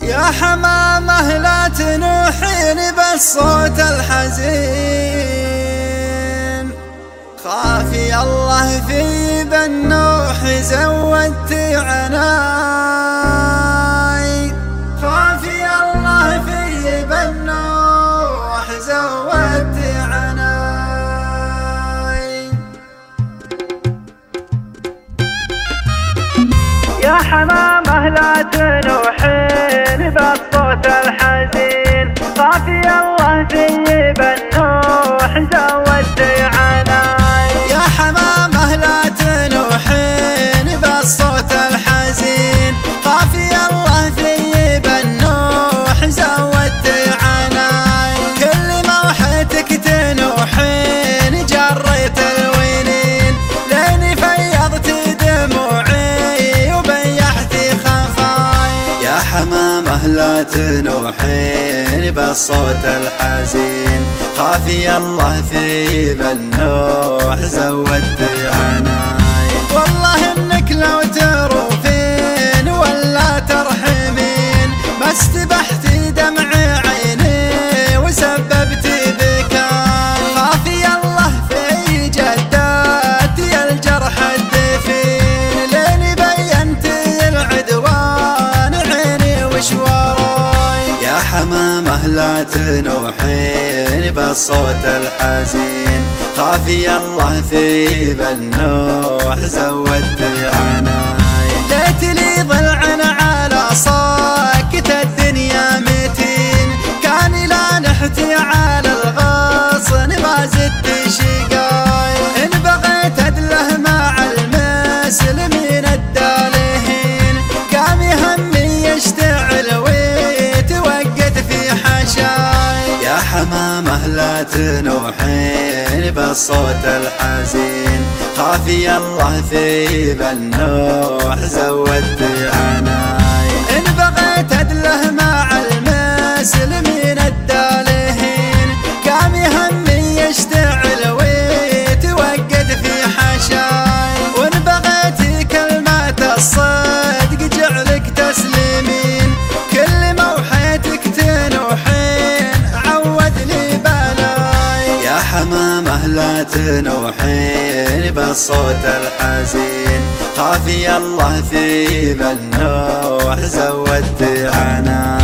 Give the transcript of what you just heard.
يا حمامة لا تنوحين بالصوت الحزين، خافي الله في بالنوح زودتي عناي، خافي الله في بالنوح زودتي عناي. يا حمامة لا تنوحين بالصوت الحزين، خافي الله في بالنوح زودتي عناي. يا حمامة لا تنوحين بالصوت الحزين، خافي الله في بالنوح زودتي عناي. كل موحتك تنوحين جريت الوينين، لين فيضت دموعي وبيحتي خفاي. يا حمامة لا تنوحين بالصوت الحزين، خافي الله في بالنوح زودتي عناي. والله انك لو تروفين ولا ترحمين، ما استبحتي دمع عيني وسببتي بكاي. خافي الله في جداتي الجرح الدفين، لين بينتي العدوان عيني وش وراي. يا حمامة لا تنوحين بالصوت الحزين، خافي الله في بالنوح زودتي عناي. ليت لي ضلع على صاكت الدنيا متين، كان لا نحتي على الغصن ما زدت شقاي. إن بغيت أدله مع المسلمين الدالهين، قام همي يشتعل ويتوقد في حشاي. يا حمامة لا تنوحين بالصوت الحزين، خافي الله في بالنوح زودتي عناي. إن بغيت أدله مع المسلمين الدالهين، قام همي يشتعل ويتوقد في حشاي. وإن بغيت كلمة الصدق جعلك تسلمين، كل موحيتك تنوحين عود لي بلاي. يا حمامة لا تنوحين بالصوت الحزين، خافي الله في بالنوح زودتي عناي.